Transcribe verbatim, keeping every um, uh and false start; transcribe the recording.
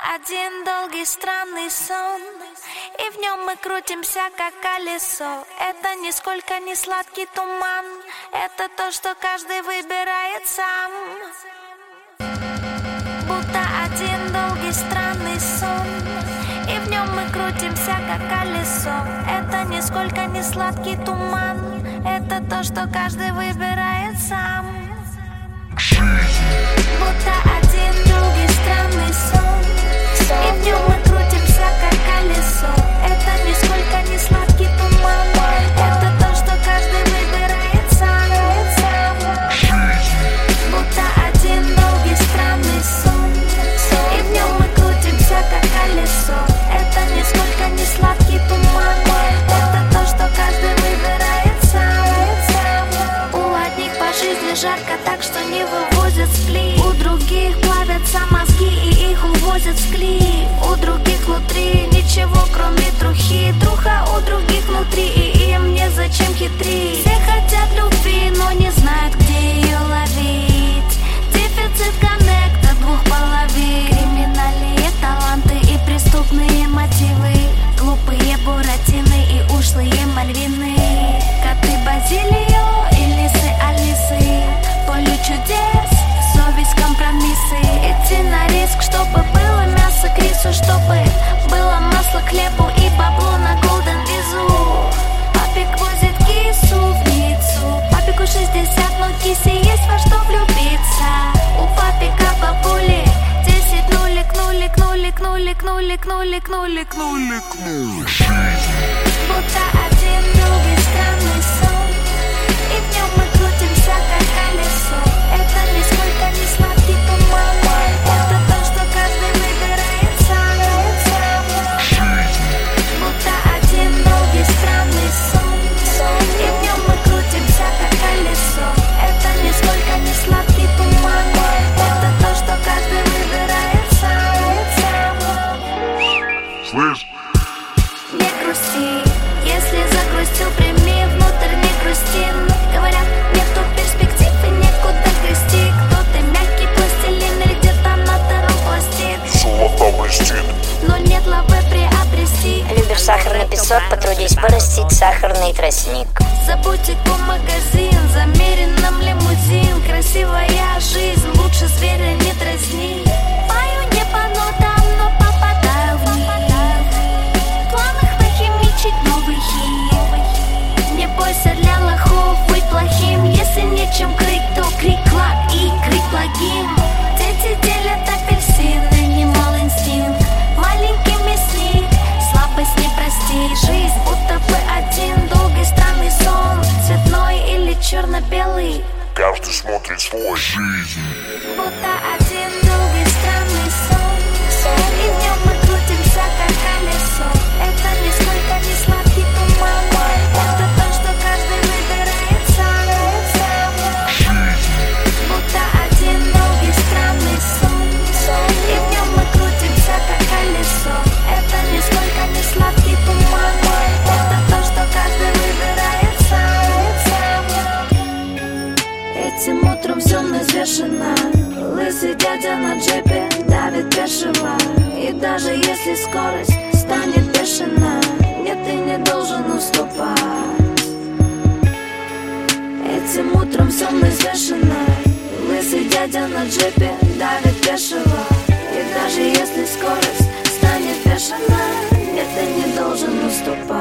один долгий странный сон, и в нем мы крутимся, как колесо. Это нисколько не сладкий туман, это то, что каждый выбирает сам. Будто один долгий странный сон, и в нем мы крутимся, как колесо. Это нисколько не сладкий туман, это то, что каждый выбирает сам. Будто один долгий странный сон, и в нем мы крутимся, как колесо. Это нисколько не сладкий туман, это то, что каждый выбирает сам. Будто один долгий странный сон, и в нем мы крутимся, как колесо. Это нисколько не сладкий туман, это то, что каждый выбирает сам. У одних по жизни жарко так, что не вывозят с плит. У других плавятся мозги и их увозят в склеп. У других внутри ничего, кроме трухи. Труха у других внутри, и им незачем хитрить. Все хотят любви, но не знают, где ее ловить. Дефицит коннекта двух половин. Криминальные таланты и преступные мотивы. Глупые буратины и ушлые мальвины. Коты Базилио и лисы Алисы. Поле чудес, совесть, компромиссы. Идти на риск, чтобы было мясо к рису, чтобы было масло к хлебу и бабло на голден визу. Папик возит кису в Ниццу. Папику шестьдесят, но кисе есть во что влюбиться. У папика бабули десять нулик, нулик, нулик, нулик, нулик, нулик, нулик, нулик, нулик. Будто один долгий странный сон, и в нем мы крутимся, как колесо. Это нисколько не сладкий туман, это то, что каждый выбирает сам. Будто один долгий странный сон, и в нем мы крутимся, как колесо. Это нисколько не сладкий туман, это то, что каждый выбирает сам. Слышь? Не грусти, если загрустил, прими внутрь, не грусти. Говорят, нету перспектив и некуда грести. Кто-то мягкий пластилин или где-то на втором пластин. Золото блестит, но нет лавы приобрести. Любишь сахарный песок, потрудись вырастить сахарный тростник. Забудь эко-магазин, замеренном лимузин. Красивая жизнь, лучше зверя не дразни. Пою не по нотам, но попадаю в них. В планах нахимичить новый хит. Не бойся для лохов быть плохим. Если нечем крыть, то крик клак и крик благим. Дети делят апельсины, немал инстинкт. Маленький мясник, слабость не прости. Жизнь будто бы один долгий странный сон. Цветной или черно-белый, каждый смотрит свой жизнь. будто один долгий странный сон, и в нем мы крутимся, как колесо. Это нисколько не сладкий туман, это то, что каждый выбирает сам. Будто один долгий странный сон, и в нем мы крутимся, как колесо. Это нисколько не сладкий туман, это то, что каждый выбирает сам. Этим утром все взвешено. Лысый дядя на джипе давит пешего. И даже если скорость станет бешена, нет, ты не должен уступать. Этим утром все взвешено. Лысый дядя на джипе давит пешего. И даже если скорость станет бешена, нет, ты не должен уступать.